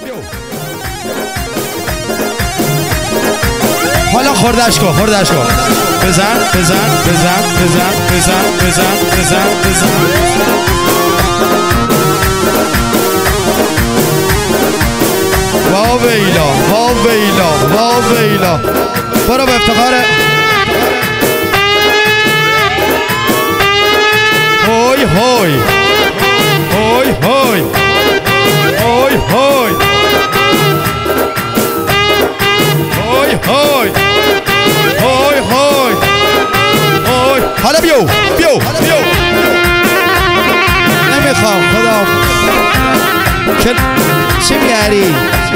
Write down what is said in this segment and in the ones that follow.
حالا خوردش کن بزن بزن بزن بزن بزن بزن بزن بزن وا ویلا وا ویلا وا ویلا. برو به افتخار هوی هوی هوی هوی هوی هوی هوی هوی هوی هوی هوی. حالا بیو نمیخوام خدا چی میاری؟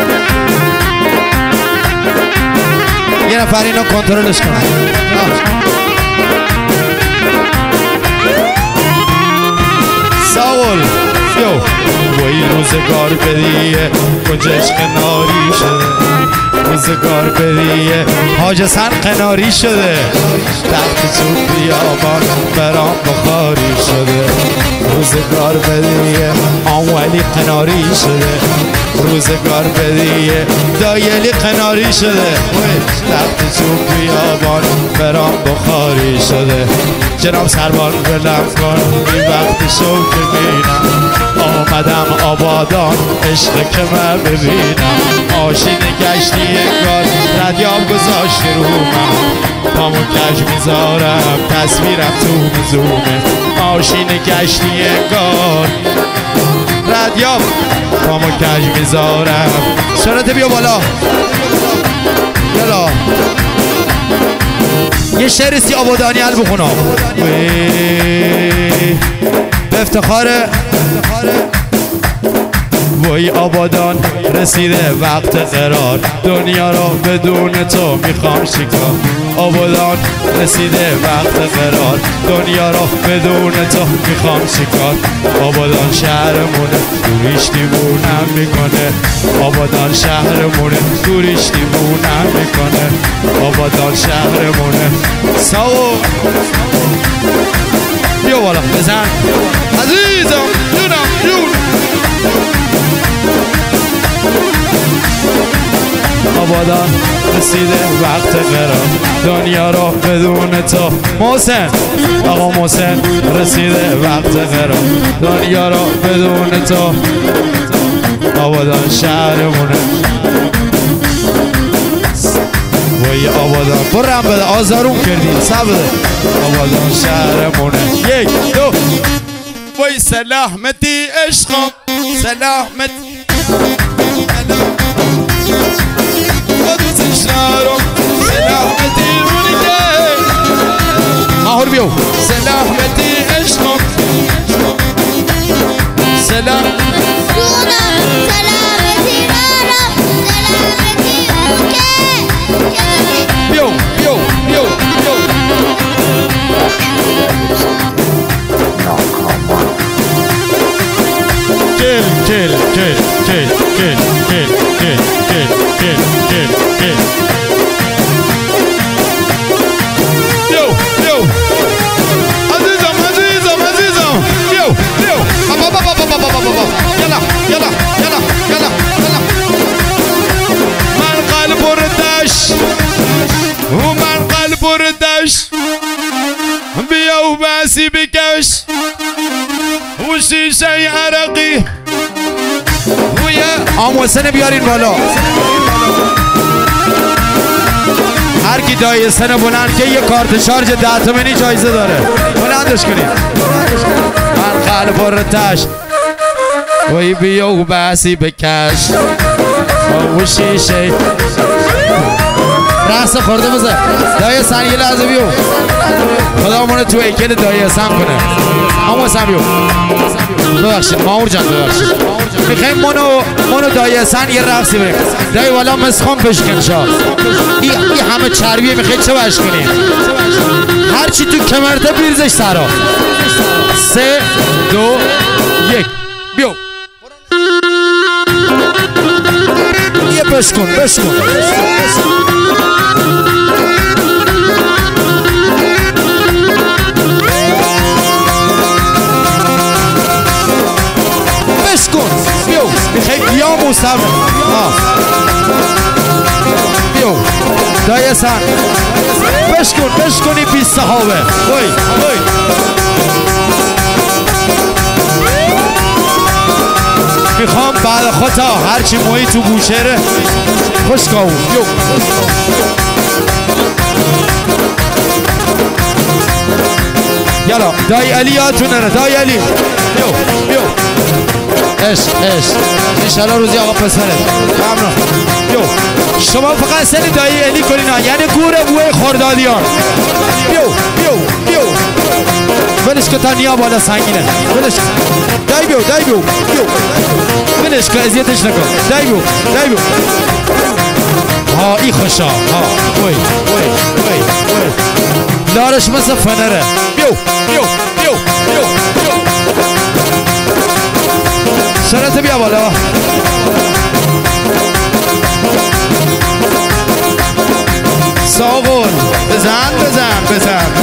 یه نفر اینو کنترلش کنه. ساول بیو. وای روزگار بدیه کجاش قناری شده، روزگار بدیه حاج حسن قناری شده، تخت تو بیابان برام بخاری شده. روزگار بدیه آنولی قناری شده، روزگار بدیه دایلی قناری شده، تخت تو بیابان برام بخاری شده. جناب سربان بلم کن بی وقت شو که بینم، آمدم آبادان عشق که من ببینم. آشین گشتی انگار ردیاب گذاشته رو من، پامو کج میذارم تصویرم تو میزومه. آشین گشتی انگار ردیاب پامو کج میذارم. سرعت بیا بالا یلا. یه شعر سی آبادانی حل بخونم به افتخار وای آبادان رسیده وقت قرار، دنیا رو بدون تو میخوام شکار. آبادان رسیده وقت قرار، دنیا رو بدون تو میخوام شکار. آبادان شهرمونه دوریش دیوونم میکنه، آبادان شهرمونه دوریش دیوونم میکنه. آبادان شهرمونه ساو بیا بالا بزن عزیزم جونم. آبادان رسیده وقت قرار، دنیا رو بدون تو. محسن آقا محسن رسیده وقت قرار، دنیا رو بدون تو. آبادان شهرمونه وای آبادان برم بده آزاروم کردی سب بده. آبادان شهرمونه یک دو. وای سلامتی عشقم سلامتی شهرم سلامتی مونیده ماهور بیو. سلامتی عشقم سلام جونم سلامتی رارم سلامتی بیو بیو بیو بیو. Kill, kill, kill, kill, kill, kill, kill, kill, kill, kill, kill. Yo, yo. Azizam, azizam, azizam. Yo, yo. Ba. Yalla, yalla, yalla, yalla, yalla. من قلب ردش ومن قلب ردش بیا و بسی بکش و شیشه عرقی آموسن بیارین بالا. هر کی دایه سن بلند که یه کارت شارژ 10 تومانی جایزه داره بلندش کنید. من قلب ردش وی بیا و بسی بکش و شیشه. رقص خورده بزن دایه سن یه لحظه بیو. خدا مونه تو ایکل دایه سن کنه. اما سن بیو. ببخشید ماور جان ببخشید. میخوایم منو دایه سن یه رقصی بریم. دایه والا مسخون بشکن شا. این همه چربیه میخواید چه بش کنیم؟ هرچی تو کمرته بیرزش سرا. 3 2 1 بیو. یه بشکن بشکن. میخوای قیام موسم بیو دای سن بشکنی بی صحابه وی میخوام بعد خودتا هرچی مویی تو گوشهره خوشکاو بیو یالا دای علی یادتون نره دای علی بیو عشق انشالله روزی آقا پسره ممنون بیو شما فقط سری دایی علی کنین یعنی گوره بوی خوردادیان بیو ولش که تا نیا بالا سنگینه ولش دای بیو ولش که ازیتش نکن دای بیو ها ای خوشا ها وی لارش مثل فنره بیو سرت بیا بالا ساغون بزن